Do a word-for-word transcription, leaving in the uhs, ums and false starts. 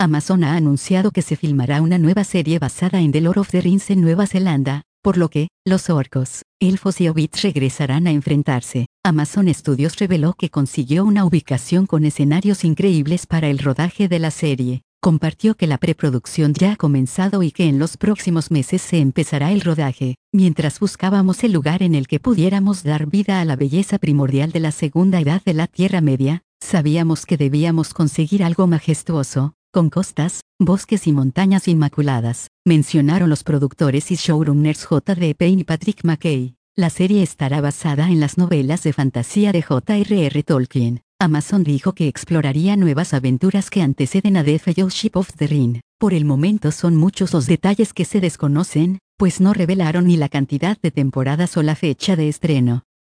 Amazon ha anunciado que se filmará una nueva serie basada en The Lord of the Rings en Nueva Zelanda, por lo que, los orcos, elfos y hobbits regresarán a enfrentarse. Amazon Studios reveló que consiguió una ubicación con escenarios increíbles para el rodaje de la serie. Compartió que la preproducción ya ha comenzado y que en los próximos meses se empezará el rodaje. Mientras buscábamos el lugar en el que pudiéramos dar vida a la belleza primordial de la segunda edad de la Tierra Media, sabíamos que debíamos conseguir algo majestuoso, con costas, bosques y montañas inmaculadas, mencionaron los productores y showrunners J D Payne y Patrick McKay. La serie estará basada en las novelas de fantasía de J R R Tolkien. Amazon dijo que exploraría nuevas aventuras que anteceden a The Fellowship of the Ring. Por el momento son muchos los detalles que se desconocen, pues no revelaron ni la cantidad de temporadas o la fecha de estreno.